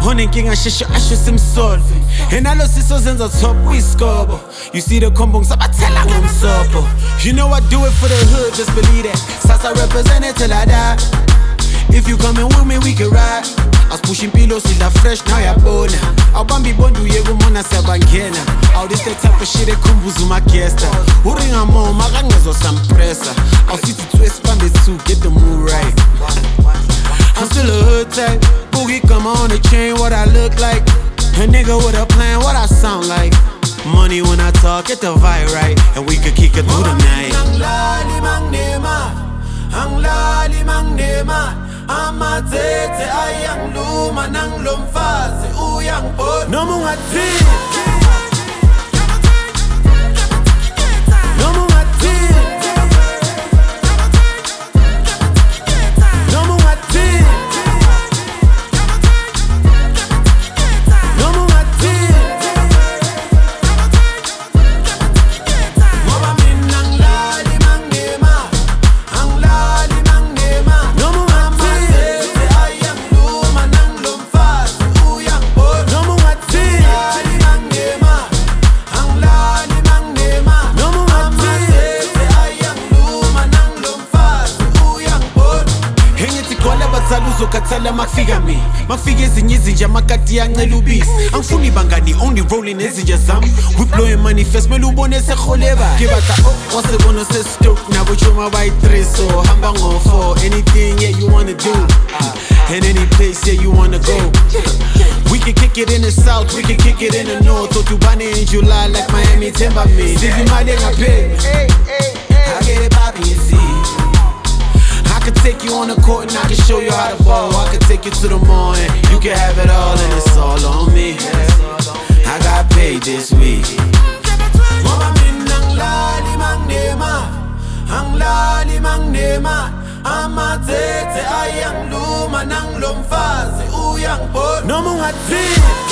Honenkinga sheshe asho simsolve. Enalo siso zenza top wiskobo. You see the combo sabatela ngomsopo. You know I do it for the hood, just believe that. Sasa represent it till I die. If you coming with me, we can ride. I was pushing pillows in the fresh, now ya bona. I'll bambi bondu yego mona sabangena. All this the type of shit that kumbuzu makesta. Uringa mo, magangezo some pressa. I'll see to twist bambi too, get the mood right. I'm still a hood type. Boogie come on the chain, what I look like. A nigga with a plan, what I sound like. Money when I talk, get the vibe right. And we could kick it through the night. Amatete ayang luma nang lomfazi uyang bod No mungati Katsala makfika me makfika ezinye izinja makati yancela ubisi angifuni bangani only rolling ezinja zami we blowing money first mele ubone sekholeba ke batla wasebona sestroke nabo choma by 3 so hamba ngo 4 anything yeah you wanna do and any place yeah you wanna go we can kick it in the south we can kick it in the north or Tubane in July like Miami Timber me Sizi mali ngape I get it poppin' you see I could take you on the court and I can show you how to ball. I could take you to the mall and you can have it all and it's all on me. I got paid this week. Mama min ang lali mang nema, ang lali mang nema. Amatete ayang luma nang lomfazi uyang bod. No mungati.